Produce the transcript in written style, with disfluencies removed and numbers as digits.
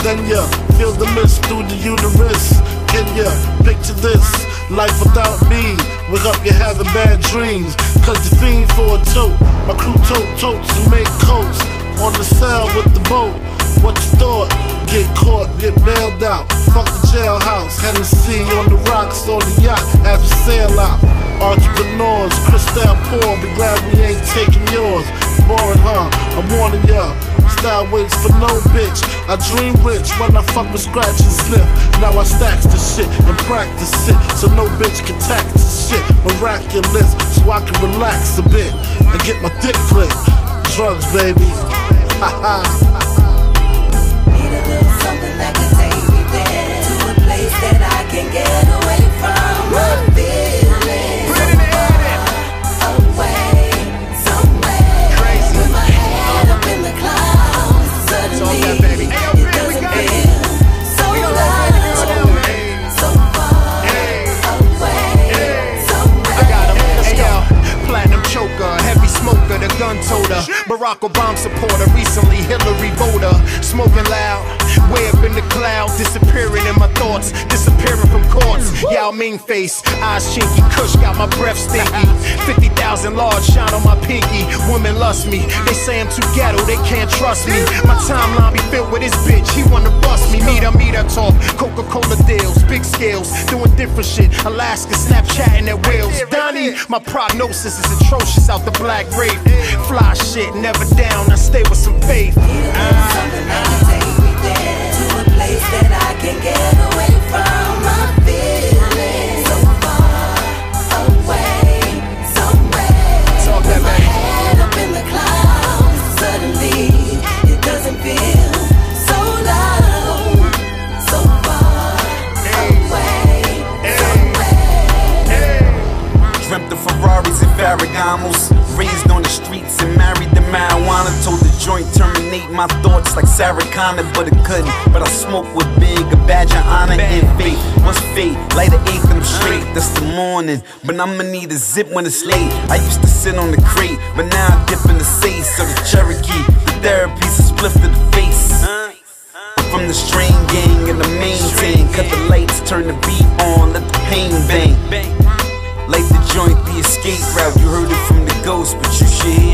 Then ya feel the mist through the uterus. Can ya picture this? Life without me, wake up you're having bad dreams. Cause you fiend for a tote. My crew tote totes and make coats. On the sail with the boat. What you thought? Get caught, get bailed out. Fuck the jailhouse. Hennessy on the rocks, on the yacht as we sail out. Entrepreneurs, crystal poor, be glad we ain't taking yours. Boring, huh? I'm warning ya. Style waits for no bitch. I dream rich when I fuck with scratch and slip. Now I stacks the shit and practice it, so no bitch can tax the shit. Miraculous, so I can relax a bit and get my dick clipped. Drugs, baby. Ha ha. Need a little something that can take me there, to a place that I can get away from my feelings. Away, somewhere, with my head up in the clouds. Suddenly, it doesn't feel so loud, so far away, somewhere. I got him. Hey yo, platinum choker, heavy smoker, the gun toter, Barack Obama supporter, recently Hillary voter, smoking loud, way up in the cloud, disappearing in my thoughts, disappearing from courts. Yao Ming face, eyes chinky, Kush got my breath stinky. 50,000 large shine on my pinky. Women lust me, they say I'm too ghetto, they can't trust me. My timeline be filled with this bitch, he wanna bust me. Meet her talk, Coca-Cola deals, big scales, doing different shit. Alaska, Snapchatting at whales. Donnie, my prognosis is atrocious out the black rape. Fly shit, never down, I stay with some faith. Need a little something that can take me there, to a place that I can get away from my feelings. So far away, somewhere, with my head up in the clouds. Suddenly, it doesn't feel so loud, so far away, somewhere. Dreamt of Ferraris and Ferragamos, raised on the streets and married to marijuana. Told the joint terminate my thoughts like Sarah Connor, but it couldn't. But I smoked with big, a badge of honor and faith. What's fate? Light an eighth and I'm straight. That's the morning, but I'ma need a zip when it's late. I used to sit on the crate, but now I dip in the safe. So the Cherokee, the therapy's a spliff to the face. From the strain gang and the maintain, cut the lights, turn the beat on, let the pain bang. Like the joint, the escape route, you heard it from the ghost, but you should hear